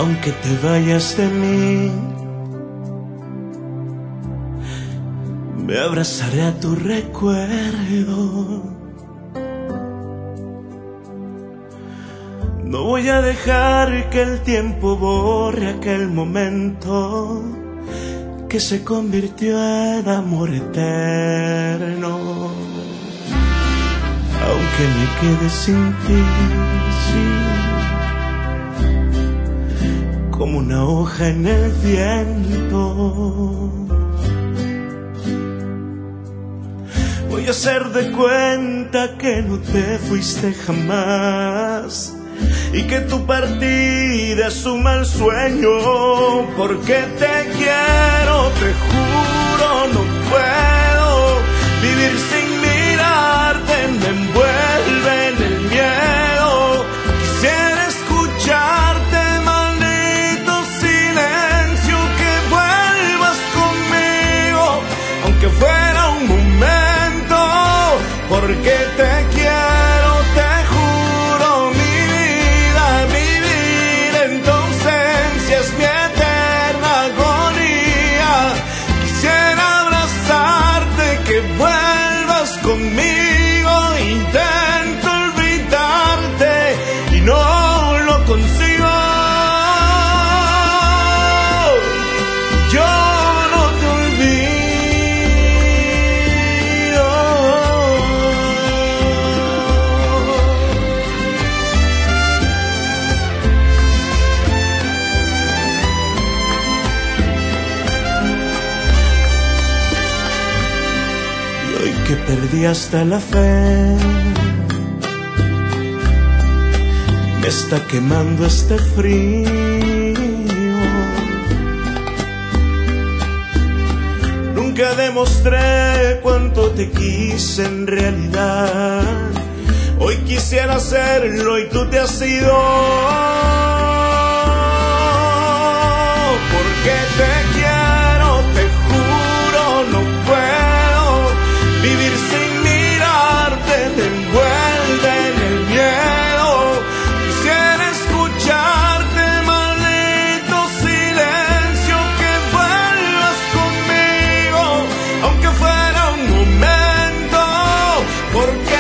aunque te vayas de mí, me abrazaré a tu recuerdo. No voy a dejar que el tiempo borre aquel momento que se convirtió en amor eterno. Aunque me quede sin ti, sí, como una hoja en el viento, voy a hacer de cuenta que no te fuiste jamás y que tu partida es un mal sueño, porque te quiero, te juro, no puedo vivir sin mirarte, me envuelve en el miedo. Quisiera escucharte, maldito silencio, que vuelvas conmigo, aunque fuera un momento, porque te quiero, te juro, mi vida, vivir en tu ausencia es mi eterna agonía. Quisiera abrazarte, que vuelvas conmigo, intento olvidarte y no lo consigo. Yo no te olvido. Y hoy que perdí hasta la fe, me está quemando este frío. Nunca demostré cuánto te quise en realidad. Hoy quisiera hacerlo y tú te has ido. Porque te quiero, te juro, no puedo vivir sin mirarte, te envuelve en el miedo. Quisiera escucharte, maldito silencio, que vuelvas conmigo, aunque fuera un momento, porque